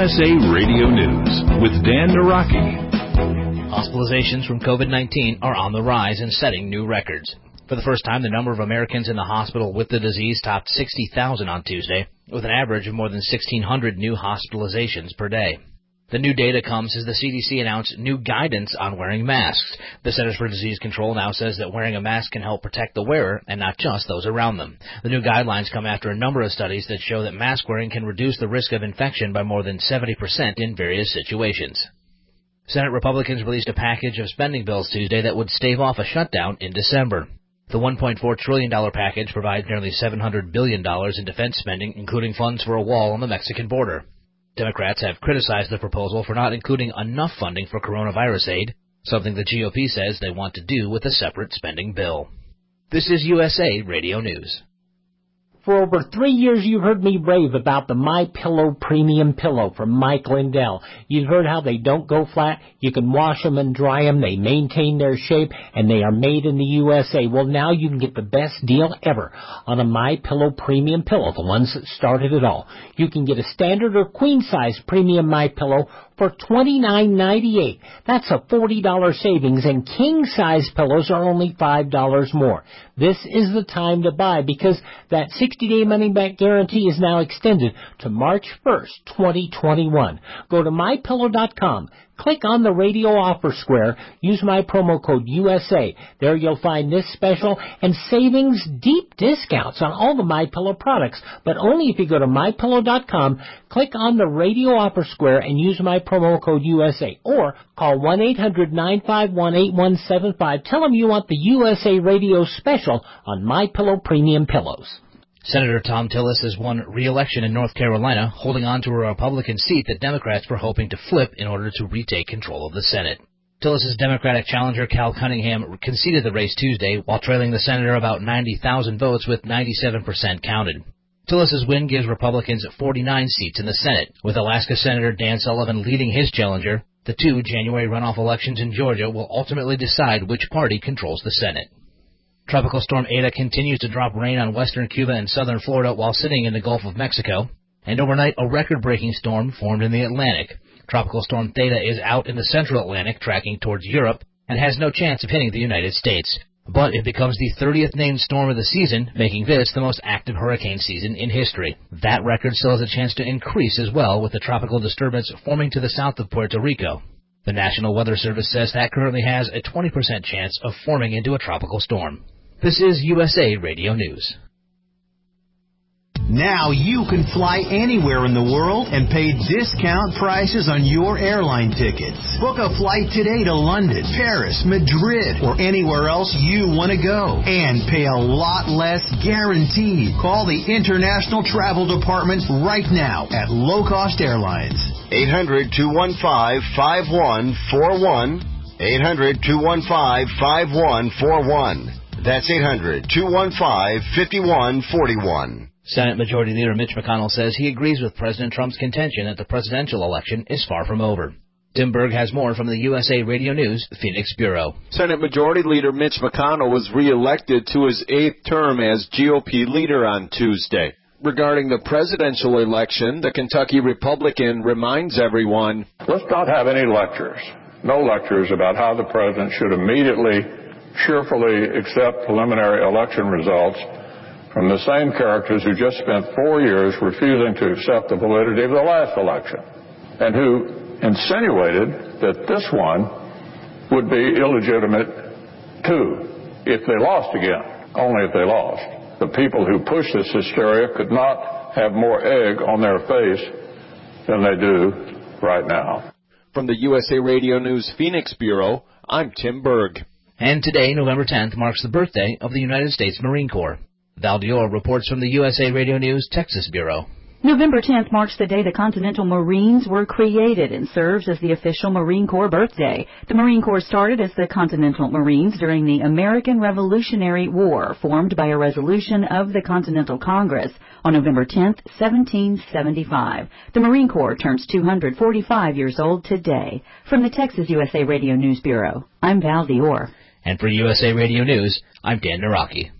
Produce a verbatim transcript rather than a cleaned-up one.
S A Radio News with Dan Naraki. Hospitalizations from COVID nineteen are on the rise and setting new records. For the first time, the number of Americans in the hospital with the disease topped sixty thousand on Tuesday, with an average of more than sixteen hundred new hospitalizations per day. The new data comes as the C D C announced new guidance on wearing masks. The Centers for Disease Control now says that wearing a mask can help protect the wearer and not just those around them. The new guidelines come after a number of studies that show that mask wearing can reduce the risk of infection by more than seventy percent in various situations. Senate Republicans released a package of spending bills Tuesday that would stave off a shutdown in December. The one point four trillion dollars package provides nearly seven hundred billion dollars in defense spending, including funds for a wall on the Mexican border. Democrats have criticized the proposal for not including enough funding for coronavirus aid, something the G O P says they want to do with a separate spending bill. This is U S A Radio News. For over three years, you've heard me rave about the MyPillow Premium Pillow from Mike Lindell. You've heard how they don't go flat. You can wash them and dry them. They maintain their shape, and they are made in the U S A. Well, now you can get the best deal ever on a MyPillow Premium Pillow, the ones that started it all. You can get a standard or queen-size premium MyPillow for twenty-nine ninety-eight. That's a forty dollars savings, and king-size pillows are only five dollars more. This is the time to buy because that sixty-day money-back guarantee is now extended to March first, twenty twenty-one. Go to my pillow dot com. Click on the radio offer square. Use my promo code U S A. There you'll find this special and savings deep discounts on all the MyPillow products, but only if you go to my pillow dot com, click on the radio offer square, and use my promo code U S A. Or call one eight hundred nine five one eight one seven five. Tell them you want the U S A radio special on MyPillow Premium Pillows. Senator Thom Tillis has won re-election in North Carolina, holding on to a Republican seat that Democrats were hoping to flip in order to retake control of the Senate. Tillis's Democratic challenger, Cal Cunningham, conceded the race Tuesday while trailing the senator about ninety thousand votes with ninety-seven percent counted. Tillis's win gives Republicans forty-nine seats in the Senate, with Alaska Senator Dan Sullivan leading his challenger. The two January runoff elections in Georgia will ultimately decide which party controls the Senate. Tropical Storm Eta continues to drop rain on western Cuba and southern Florida while sitting in the Gulf of Mexico. And overnight, a record-breaking storm formed in the Atlantic. Tropical Storm Theta is out in the central Atlantic, tracking towards Europe, and has no chance of hitting the United States. But it becomes the thirtieth named storm of the season, making this the most active hurricane season in history. That record still has a chance to increase as well, with the tropical disturbance forming to the south of Puerto Rico. The National Weather Service says that currently has a twenty percent chance of forming into a tropical storm. This is U S A Radio News. Now you can fly anywhere in the world and pay discount prices on your airline tickets. Book a flight today to London, Paris, Madrid, or anywhere else you want to go. And pay a lot less guaranteed. Call the International Travel Department right now at Low Cost Airlines. eight hundred, two one five, five one four one. eight hundred, two one five, five one four one. That's eight hundred, two one five, five one four one. Senate Majority Leader Mitch McConnell says he agrees with President Trump's contention that the presidential election is far from over. Tim Berg has more from the U S A Radio News Phoenix Bureau. Senate Majority Leader Mitch McConnell was reelected to his eighth term as G O P leader on Tuesday. Regarding the presidential election, the Kentucky Republican reminds everyone, let's not have any lectures, no lectures about how the president should immediately cheerfully accept preliminary election results from the same characters who just spent four years refusing to accept the validity of the last election and who insinuated that this one would be illegitimate too if they lost again, only if they lost. The people who push this hysteria could not have more egg on their face than they do right now. From the U S A Radio News Phoenix Bureau, I'm Tim Berg. And today, November tenth, marks the birthday of the United States Marine Corps. Val Dior reports from the U S A Radio News Texas Bureau. November tenth marks the day the Continental Marines were created and serves as the official Marine Corps birthday. The Marine Corps started as the Continental Marines during the American Revolutionary War, formed by a resolution of the Continental Congress on November tenth, seventeen seventy-five. The Marine Corps turns two hundred forty-five years old today. From the Texas U S A Radio News Bureau, I'm Val Dior. And for U S A Radio News, I'm Dan Naraki.